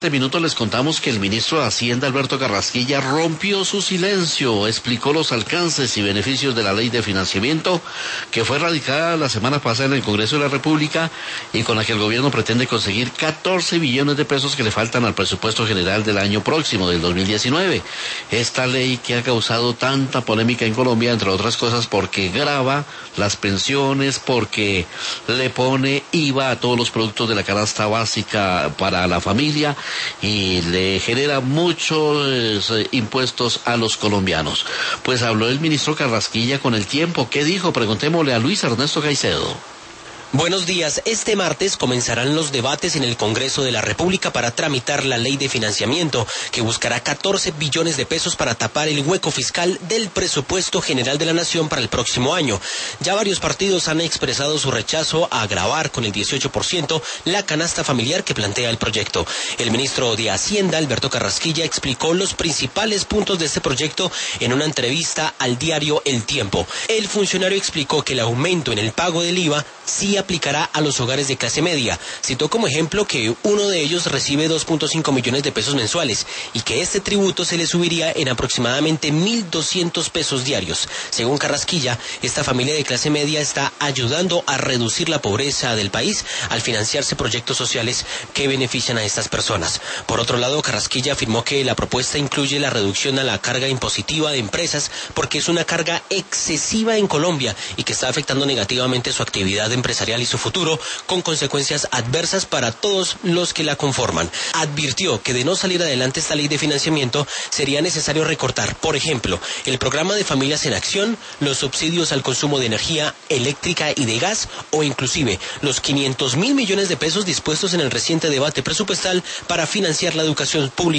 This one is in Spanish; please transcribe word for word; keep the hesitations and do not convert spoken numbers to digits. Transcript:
En minutos les contamos que el ministro de Hacienda, Alberto Carrasquilla, rompió su silencio, explicó los alcances y beneficios de la ley de financiamiento que fue radicada la semana pasada en el Congreso de la República y con la que el gobierno pretende conseguir catorce billones de pesos que le faltan al presupuesto general del año próximo, del dos mil diecinueve. Esta ley que ha causado tanta polémica en Colombia, entre otras cosas, porque grava las pensiones, porque le pone I V A a todos los productos de la canasta básica para la familia, y le genera muchos eh, impuestos a los colombianos. Pues habló el ministro Carrasquilla con El Tiempo. ¿Qué dijo? Preguntémosle a Luis Ernesto Caicedo. Buenos días. Este martes comenzarán los debates en el Congreso de la República para tramitar la ley de financiamiento, que buscará catorce billones de pesos para tapar el hueco fiscal del presupuesto general de la Nación para el próximo año. Ya varios partidos han expresado su rechazo a agravar con el dieciocho por ciento la canasta familiar que plantea el proyecto. El ministro de Hacienda, Alberto Carrasquilla, explicó los principales puntos de este proyecto en una entrevista al diario El Tiempo. El funcionario explicó que el aumento en el pago del I V A sí aplicará a los hogares de clase media. Citó como ejemplo que uno de ellos recibe dos punto cinco millones de pesos mensuales y que este tributo se le subiría en aproximadamente mil doscientos pesos diarios. Según Carrasquilla, esta familia de clase media está ayudando a reducir la pobreza del país al financiarse proyectos sociales que benefician a estas personas. Por otro lado, Carrasquilla afirmó que la propuesta incluye la reducción a la carga impositiva de empresas porque es una carga excesiva en Colombia y que está afectando negativamente su actividad empresarial y su futuro, con consecuencias adversas para todos los que la conforman. Advirtió que de no salir adelante esta ley de financiamiento sería necesario recortar, por ejemplo, el programa de Familias en Acción, los subsidios al consumo de energía eléctrica y de gas, o inclusive los quinientos mil millones de pesos dispuestos en el reciente debate presupuestal para financiar la educación pública